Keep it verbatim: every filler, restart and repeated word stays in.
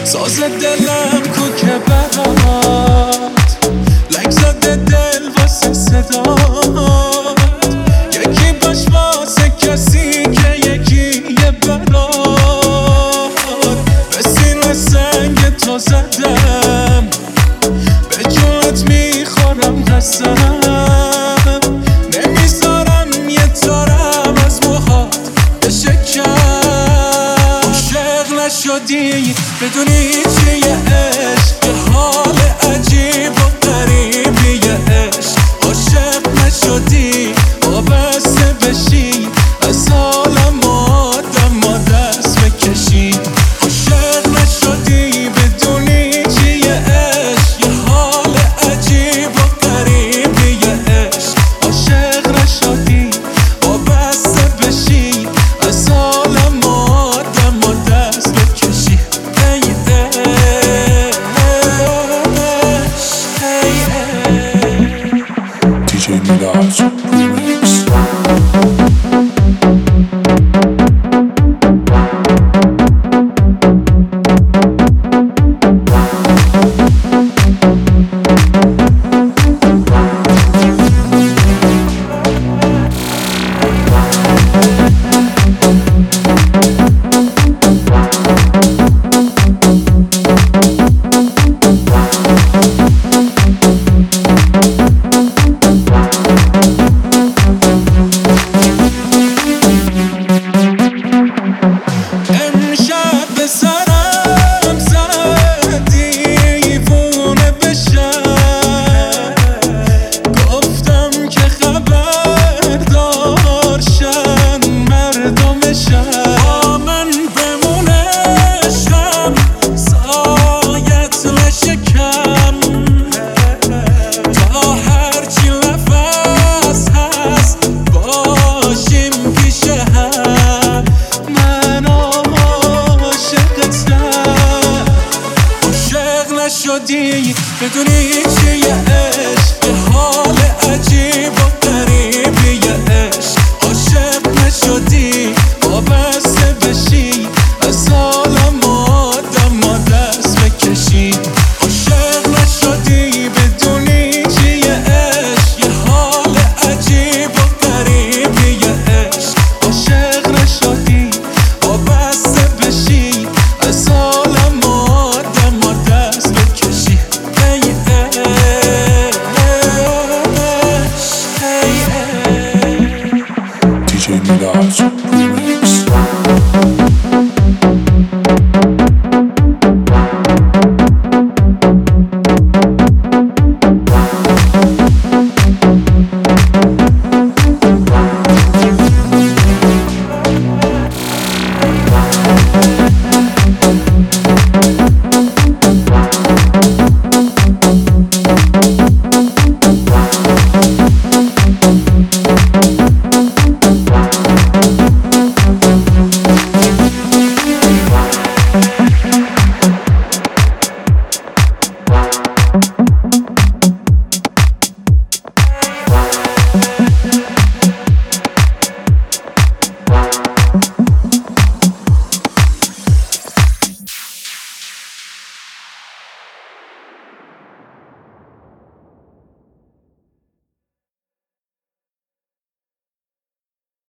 ساز دلم کو که برات لک زده دل واسه صدات یکی باش واسه کسی که یکی یه برات به سینه سنگ تو زدم به جونت میخورم قسم نمیذارم یه تارم از موهات بشکم عاشق نشدی بدونی چیه عشق یه حال عجیب و غریبیه عشق عاشق نشدی وابسته بشی از حالم آدم ما دست بکشی عاشق نشدی بدونی چیه عشق یه حال عجیب و غریبیه عشق عاشق نشدی وابسته بشی از حالم آدم ما دست بکشی دی جی میراج ریمیکس. شدی بدونی چیه عشق